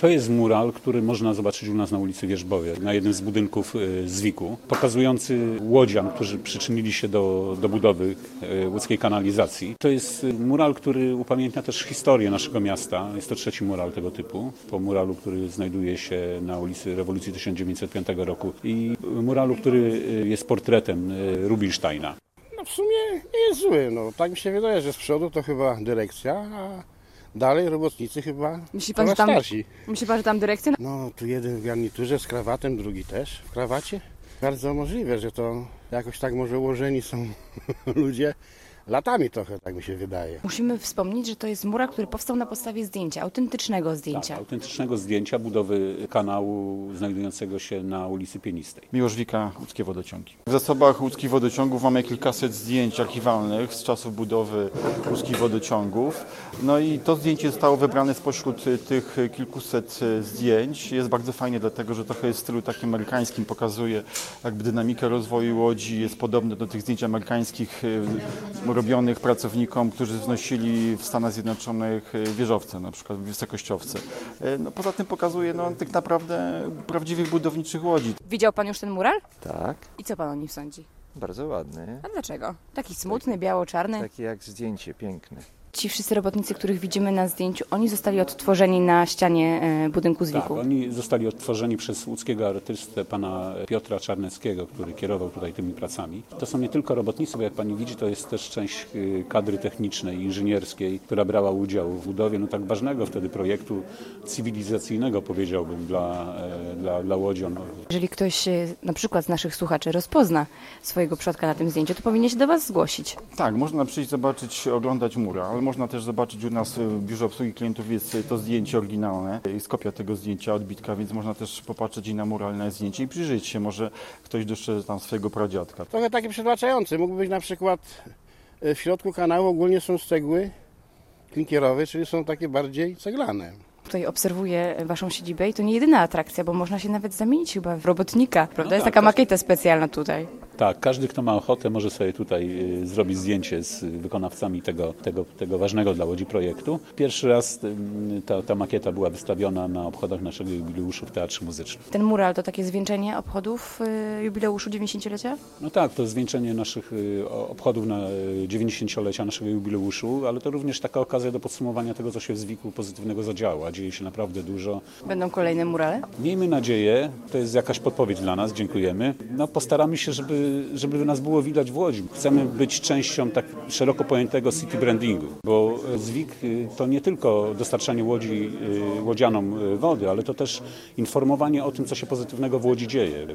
To jest mural, który można zobaczyć u nas na ulicy Wierzbowie, na jednym z budynków Zwiku, pokazujący łodzian, którzy przyczynili się do budowy łódzkiej kanalizacji. To jest mural, który upamiętnia też historię naszego miasta. Jest to trzeci mural tego typu, po muralu, który znajduje się na ulicy Rewolucji 1905 roku i muralu, który jest portretem Rubinsteina. No w sumie nie jest zły, no tak mi się wydaje, że z przodu to chyba dyrekcja, a dalej robotnicy chyba coraz starsi. Myśli pan, że tam dyrekcja? No tu jeden w garniturze z krawatem, drugi też w krawacie. Bardzo możliwe, że to jakoś tak może ułożeni są ludzie. Latami trochę, tak mi się wydaje. Musimy wspomnieć, że to jest mural, który powstał na podstawie zdjęcia, autentycznego zdjęcia. Tak, autentycznego zdjęcia budowy kanału znajdującego się na ulicy Pienistej. Miłosz Wika, Łódzkie Wodociągi. W zasobach Łódzkich Wodociągów mamy kilkaset zdjęć archiwalnych z czasów budowy Łódzkich Wodociągów. No i to zdjęcie zostało wybrane spośród tych kilkuset zdjęć. Jest bardzo fajnie, dlatego że trochę jest w stylu takim amerykańskim, pokazuje jakby dynamikę rozwoju Łodzi, jest podobne do tych zdjęć amerykańskich robionych pracownikom, którzy wznosili w Stanach Zjednoczonych wieżowce, na przykład wysokościowce. No, poza tym pokazuje tak naprawdę prawdziwych budowniczych łodzi. Widział pan już ten mural? Tak, I co pan o nim sądzi? bardzo ładny. A dlaczego? Taki smutny, biało-czarny. Taki jak zdjęcie, piękny. Ci wszyscy robotnicy, których widzimy na zdjęciu, oni zostali odtworzeni na ścianie budynku Tak, Zwiku. oni zostali odtworzeni przez łódzkiego artystę pana Piotra Czarneckiego, który kierował tutaj tymi pracami. To są nie tylko robotnicy, bo jak pani widzi, to jest też część kadry technicznej, inżynierskiej, która brała udział w budowie tak ważnego wtedy projektu cywilizacyjnego, powiedziałbym, dla łodzian. Jeżeli ktoś na przykład z naszych słuchaczy rozpozna swojego przodka na tym zdjęciu, to powinien się do was zgłosić. Tak, można przyjść, zobaczyć, oglądać mural. Można też zobaczyć u nas w biurze obsługi klientów jest to zdjęcie oryginalne. Jest kopia tego zdjęcia, odbitka, więc można też popatrzeć i na muralne zdjęcie i przyjrzeć się. Może ktoś dostrzeże tam swojego pradziadka. Trochę taki przytłaczający. Mógł być na przykład w środku kanału ogólnie są cegły klinkierowe, czyli są takie bardziej ceglane. Tutaj obserwuję waszą siedzibę i to nie jedyna atrakcja, bo można się nawet zamienić chyba w robotnika, prawda? Jest tak, taka makieta specjalna tutaj. Tak, każdy, kto ma ochotę, może sobie tutaj zrobić zdjęcie z wykonawcami tego ważnego dla Łodzi projektu. Pierwszy raz ta makieta była wystawiona na obchodach naszego jubileuszu w Teatrze Muzycznym. Ten mural to takie zwieńczenie obchodów jubileuszu 90-lecia? No tak, to zwieńczenie naszych obchodów na 90-lecia naszego jubileuszu, ale to również taka okazja do podsumowania tego, co się w Zwiku pozytywnego zadziało, a dzieje się naprawdę dużo. Będą kolejne murale? Miejmy nadzieję, to jest jakaś podpowiedź dla nas, dziękujemy. Postaramy się, żeby nas było widać w Łodzi. Chcemy być częścią tak szeroko pojętego city brandingu, bo Zwik to nie tylko dostarczanie łodzianom wody, ale to też informowanie o tym, co się pozytywnego w Łodzi dzieje.